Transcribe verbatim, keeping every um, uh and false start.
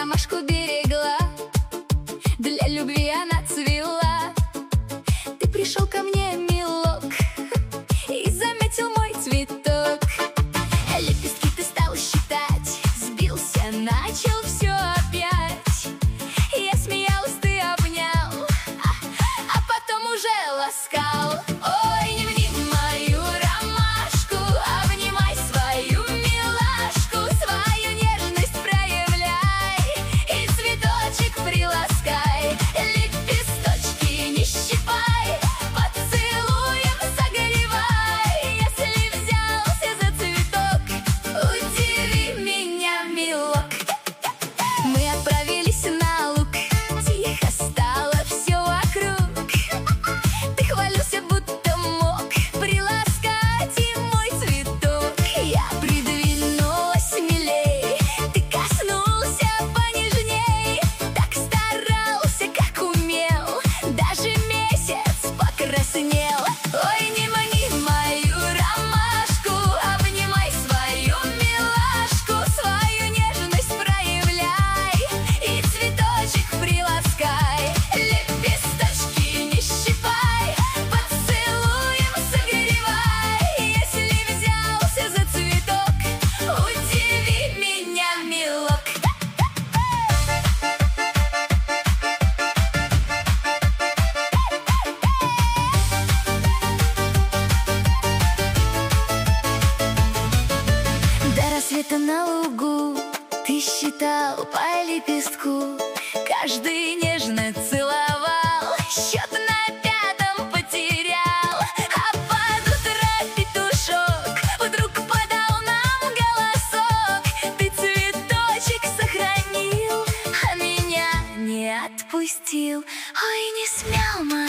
ромашку берегла, для любви она цвела. Ты пришел ко мне, милок, и заметил мой цветок. Лепестки ты стал считать, сбился, начал все опять. Я смеялась, ты обнял, а, а потом уже ласкал. Ой, не вни мою ромашку, обнимай свою милашку, свою нежность проявляй и цветочек приласкай. Лепесточки не щипай, поцелуем согревай. Если взялся за цветок, удиви меня, милок. Мы отправились на луг, тихо стало все вокруг. Ты хвалился, будто мог приласкать и мой цветок. Я придвинулась смелей, ты коснулся понежней. Так старался, как умел, даже месяц покраснел. Ой, не мани мою ромашку, обнимай свою милашку, свою нежность проявляй и цветочек приласкай. Лепесточки не щипай, поцелуем согревай. Если взялся за цветок, удиви меня, милок. До рассвета на лугу ты считал по лепестку, каждый нежно целовал, счет на пятом потерял. А под утро петушок вдруг подал нам голосок. Ты цветочек сохранил, а меня не отпустил. Ой, не смел мой